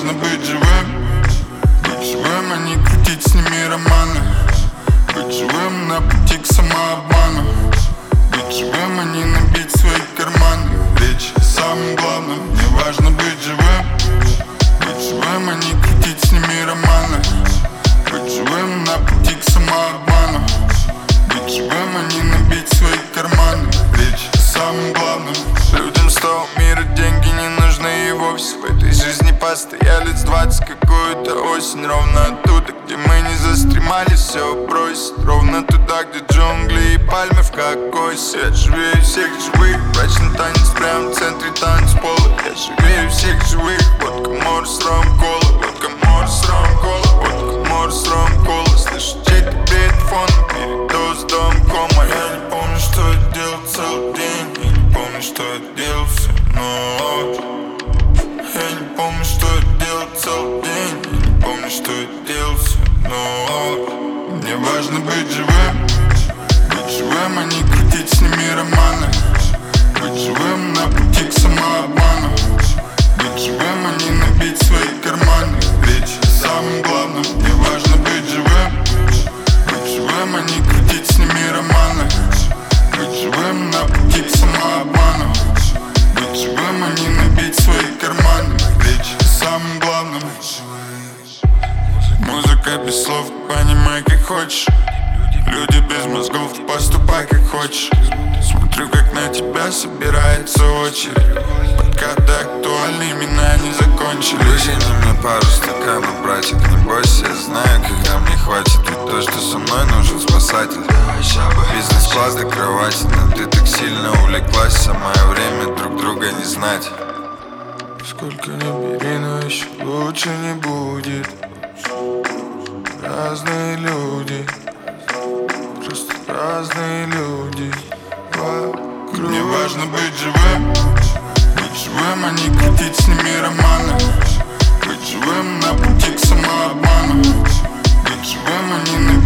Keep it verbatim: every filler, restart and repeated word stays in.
важно быть живым, быть живым, а не крутить с ними романы. Быть живым на пути к самообману. Быть живым, а не набить свои карманы. Речь о самом главном. Мне важно быть живым, быть живым, а не крутить с ними романы. Быть живым на пути к самообману. Быть живым, а не набить свои карманы. Речь о самом главном. Людям с того мира деньги не нужны и вовсе. В этой жизни постоялец двадцать какую-то осень. Ровно оттуда, где мы не застремали, все бросить. Ровно туда, где джунгли и пальмы в кокосе. Я живее всех живых, брачный танец прямо в центре танцпола. Я живее всех живых, водка, морс, ром, кола. Водка, морс, ром, кола. Водка, морс, ром, кола. Слышу чей-то бред фоном, передоз, дом, кома. Я не помню, что я делал целый день. Я не помню, что я делал всю ночь. Я не помню, что я делал целый день. Я не помню, что я делал всю ночь. Мне важно быть живым, быть живым, а не крутить с ними романы. Быть живым на пути к самообману. Быть живым, а не набить свои карманы. Речь о самом главном. Мне важно быть живым, быть живым, а не крутить с ними романы. Быть живым на пути к самообману. Быть живым, а не набить свои карманы. Речь о самом главном. Музыка без слов, понимай как хочешь. Люди без мозгов, поступай как хочешь. Смотрю, как на тебя собирается очередь. Пока ты актуальны, имена не закончили. Вытяни мне пару стаканов, братик, не бойся. Я знаю, когда мне хватит. Ведь то, что со мной нужен спасатель. Бизнес-класс до кровати, но ты так сильно увлеклась. Самое время друг друга не знать. Сколько ни бери, но еще лучше не будет. Разные люди, просто разные люди вокруг. Мне важно быть живым, быть живым, а не крутить с ними романы. Быть живым на пути к самообману. Быть живым, а не на